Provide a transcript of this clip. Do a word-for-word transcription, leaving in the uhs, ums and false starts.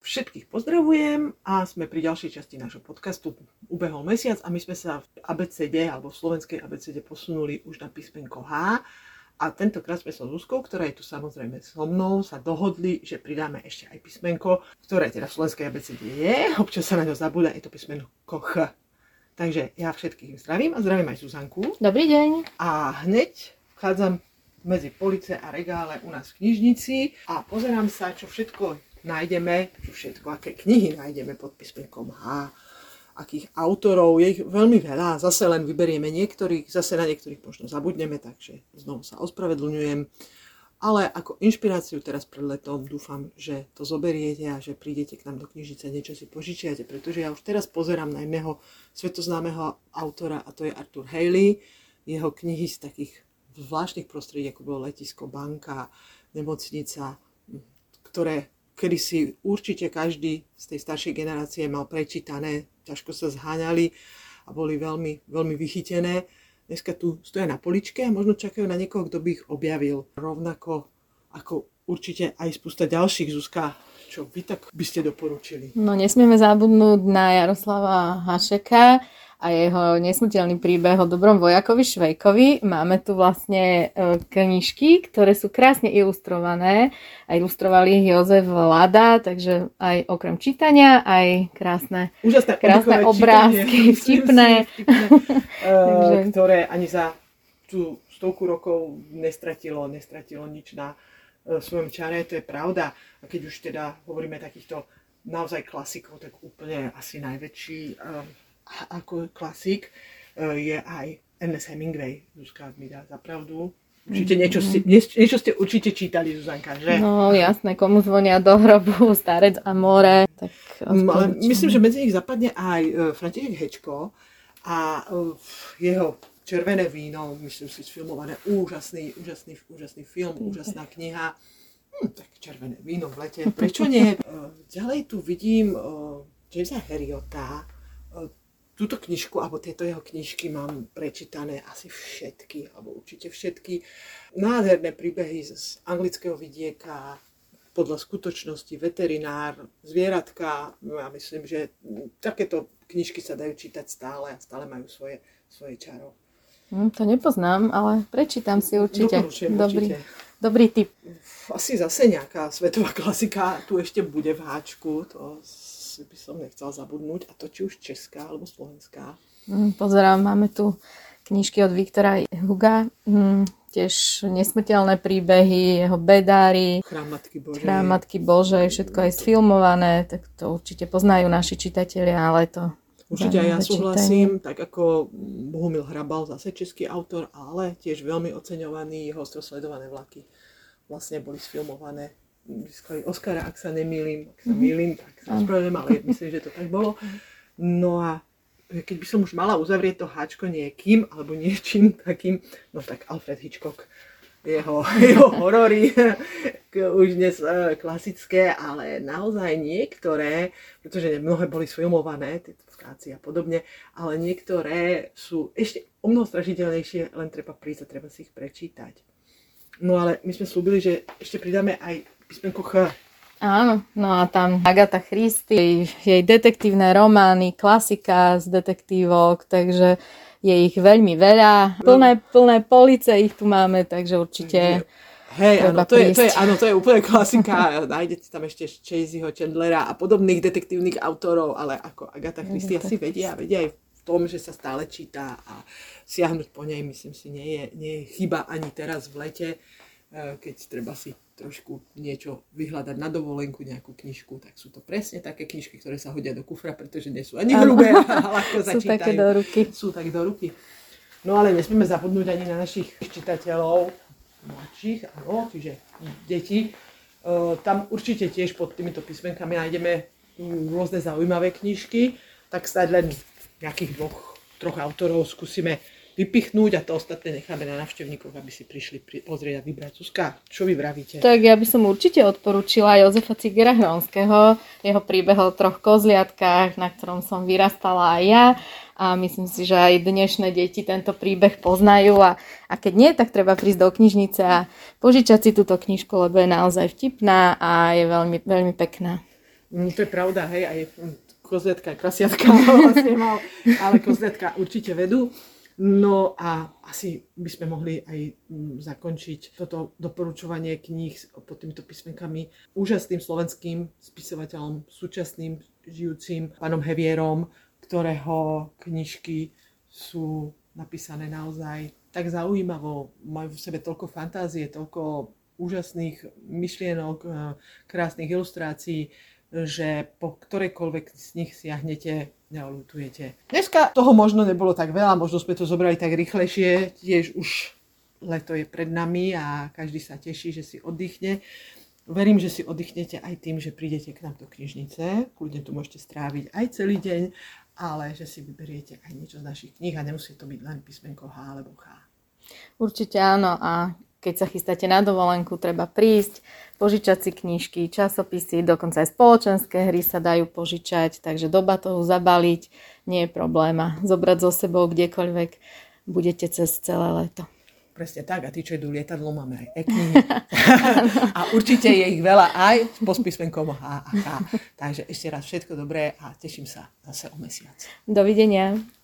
Všetkých pozdravujem a sme pri ďalšej časti nášho podcastu. Ubehol mesiac a my sme sa v abecede alebo v slovenskej abecede posunuli už na písmenko H. A tentokrát sme sa s Zuzkou, ktorá je tu samozrejme so mnou, sa dohodli, že pridáme ešte aj písmenko, ktoré teda v slovenskej abecede je. Občas sa na ňo zabúda, je to písmenko Ch. Takže ja všetkých zdravím a zdravím aj Zuzanku. Dobrý deň. A hneď vchádzam medzi police a regále u nás v knižnici a pozerám sa, čo všetko nájdeme, čo všetko, aké knihy nájdeme pod písmenkom H, akých autorov, je ich veľmi veľa, zase len vyberieme niektorých, zase na niektorých možno zabudneme, takže znovu sa ospravedlňujem, ale ako inšpiráciu teraz pred letom dúfam, že to zoberiete a že prídete k nám do knižnice, niečo si požičiate, pretože ja už teraz pozerám na jedného svetoznámeho autora a to je Arthur Hailey, jeho knihy z takých zvláštnych prostredí, ako bolo letisko, banka, nemocnica, ktoré kedy si určite každý z tej staršej generácie mal prečítané, ťažko sa zháňali a boli veľmi, veľmi vychytené. Dneska tu stoja na poličke a možno čakajú na niekoho, kto by ich objavil. Rovnako ako určite aj spústa ďalších. Zuzka, čo vy tak by ste doporučili? No nesmieme zabudnúť na Jaroslava Hašeka a jeho nesmrteľný príbeh o dobrom vojakovi Švejkovi. Máme tu vlastne knižky, ktoré sú krásne ilustrované. A ilustrovali ich Jozef Lada, takže aj okrem čítania, aj krásne, Úžasné, krásne obrázky, vtipné. vtipné takže... ktoré ani za tú stovku rokov nestratilo, nestratilo nič na svojom čare, to je pravda. A keď už teda hovoríme takýchto naozaj klasikov, tak úplne asi najväčší ako klasik je aj Ernest Hemingway. Zuzka mi dá za pravdu. Určite niečo, ste, niečo ste určite čítali, Zuzanka, že? No jasné, Komu zvonia do hrobu, Starec a more. Tak ale myslím, že medzi nich zapadne aj František Hečko a jeho Červené víno, myslím si, sfilmované. Úžasný, úžasný, úžasný film, úžasná kniha. Hm, tak Červené víno v lete, prečo nie? Ďalej tu vidím Jamesa Herriota. Túto knižku, alebo tieto jeho knižky mám prečítané asi všetky, alebo určite všetky. Nádherné príbehy z anglického vidieka, podľa skutočnosti, veterinár, zvieratka. Ja myslím, že takéto knižky sa dajú čítať stále a stále majú svoje, svoje čaro. Hm, to nepoznám, ale prečítam si určite. Doporučujem Dobrý, určite. Dobrý tip. Asi zase nejaká svetová klasika tu ešte bude v háčku, to by som nechcela zabudnúť, a to či už česká alebo slovenská. Mm, pozerám, máme tu knižky od Viktora Huga, mm, tiež nesmrteľné príbehy, jeho Bedári, Chrám Matky Božej. Chrám Matky Božej, všetko aj sfilmované, tak to určite poznajú naši čitatelia, ale to... Určite aj ja súhlasím, tak ako Bohumil Hrabal, zase český autor, ale tiež veľmi oceňovaný, jeho ostro sledované vlaky vlastne boli sfilmované. Získali Oscara, ak sa nemýlim, ak sa mýlim, tak sa spravedlím, ale myslím, že to tak bolo. No a keď by som už mala uzavrieť to háčko niekým, alebo niečím takým, no tak Alfred Hitchcock, jeho, jeho horory, už dnes klasické, ale naozaj niektoré, pretože mnohé boli sfilmované, tieto vtáci a podobne, ale niektoré sú ešte o mnoho strašidelnejšie, len treba prísť a treba si ich prečítať. No ale my sme slúbili, že ešte pridáme aj písmenko Ch. Áno, no a tam Agatha Christie, jej detektívne romány, klasika z detektívok, takže je ich veľmi veľa. Plné, plné police ich tu máme, takže určite hej, áno, to je, to je, áno, to je úplne klasika. Nájdete tam ešte Chaseho, Chandlera a podobných detektívnych autorov, ale ako Agatha Christie asi vedia, vedia aj v tom, že sa stále číta a siahnuť po nej, myslím si, nie je, nie je chyba ani teraz v lete, keď treba si trošku niečo vyhľadať na dovolenku, nejakú knižku, tak sú to presne také knižky, ktoré sa hodia do kufra, pretože nie sú ani hrubé a ľahko sa sú čítajú. Také do ruky. Sú tak do ruky. No ale nesmieme zabudnúť ani na našich čitateľov, mladších, áno, čiže deti. E, tam určite tiež pod týmito písmenkami nájdeme rôzne zaujímavé knižky, tak snáď len nejakých dvoch, troch autorov skúsime vypichnúť a to ostatné necháme na návštevníkov, aby si prišli pozrieť a vybrať. Zuzka, čo vy vravíte? Tak ja by som určite odporúčila Jozefa Cigera Hronského, jeho príbeh o troch kozliatkách, na ktorom som vyrastala aj ja. A myslím si, že aj dnešné deti tento príbeh poznajú a, a keď nie, tak treba prísť do knižnice a požičať si túto knižku, lebo je naozaj vtipná a je veľmi, veľmi pekná. Mm, to je pravda, hej, aj mm, kozletka, prasiatka vlastne mal, ale kozletka určite vedú. No a asi by sme mohli aj mm, zakončiť toto doporučovanie kníh pod týmito písmenkami úžasným slovenským spisovateľom, súčasným žijúcim pánom Hevierom, ktorého knižky sú napísané naozaj tak zaujímavo, majú v sebe toľko fantázie, toľko úžasných myšlienok, krásnych ilustrácií, že po ktorejkoľvek z nich siahnete, neoľutujete. Dneska toho možno nebolo tak veľa, možno sme to zobrali tak rýchlejšie, tiež už leto je pred nami a každý sa teší, že si oddychne. Verím, že si oddychnete aj tým, že prídete k nám do knižnice, kľudne tu môžete stráviť aj celý deň, ale že si vyberiete aj niečo z našich kníh a nemusí to byť len písmenko H alebo H. Určite áno, a keď sa chystáte na dovolenku, treba prísť, požičať si knižky, časopisy, dokonca aj spoločenské hry sa dajú požičať, takže do batohu zabaliť nie je problém a zobrať so sebou kdekoľvek budete cez celé leto. Presne tak, a tí, čo idú lietadlom, máme aj e-knihy. A určite je ich veľa aj s písmenkom H a K. Takže ešte raz všetko dobré a teším sa zase o mesiac. Dovidenia.